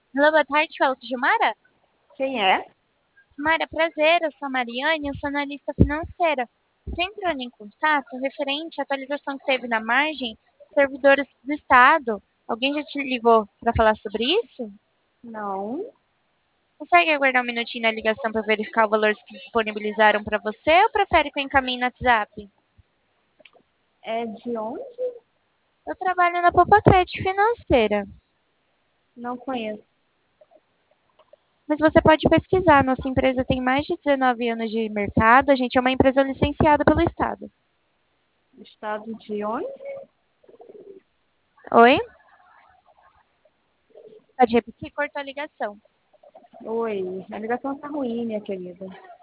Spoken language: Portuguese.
Olá, boa tarde, fala com Gilmara. Quem é? Mara, prazer, eu sou a Mariane, eu sou analista financeira. Estou entrando em contato referente à atualização que teve na margem dos servidores do Estado. Alguém já te ligou para falar sobre isso? Não. Consegue aguardar um minutinho na ligação para verificar o valor que disponibilizaram para você ou prefere que eu encaminhe no WhatsApp? É de onde? Eu trabalho na Popacred Financeira, Não conheço. mas você pode pesquisar. Nossa empresa tem mais de 19 anos de mercado, a gente é uma empresa licenciada pelo Estado. Estado de onde? Oi? Pode repetir? Cortou a ligação. Oi. A ligação tá ruim, minha querida.